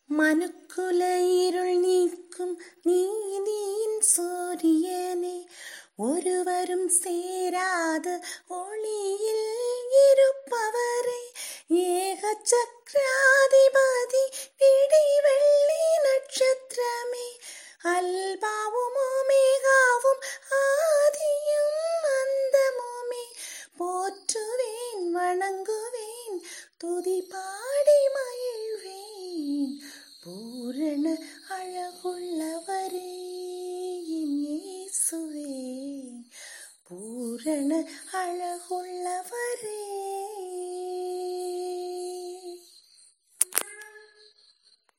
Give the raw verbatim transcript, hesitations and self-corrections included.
மனுக்குல இருள் நீக்கும் நீதியின் சூரியனே, ஒருவரும் சேராத ஒளியில் இருப்பவரே, ஏக சக்கராதிபதி விடி வெள்ளி நட்சத்திரமே, அல்பாவும் ஒமேகாவும் ஆதியும் அந்தமுமே, போற்றுவேன் வணங்குவேன் துதி பாடி மகிழ்வேன், பூரண அழகுள்ளவரே என் இயேசுவே, பூரண அழகுள்ளவரே.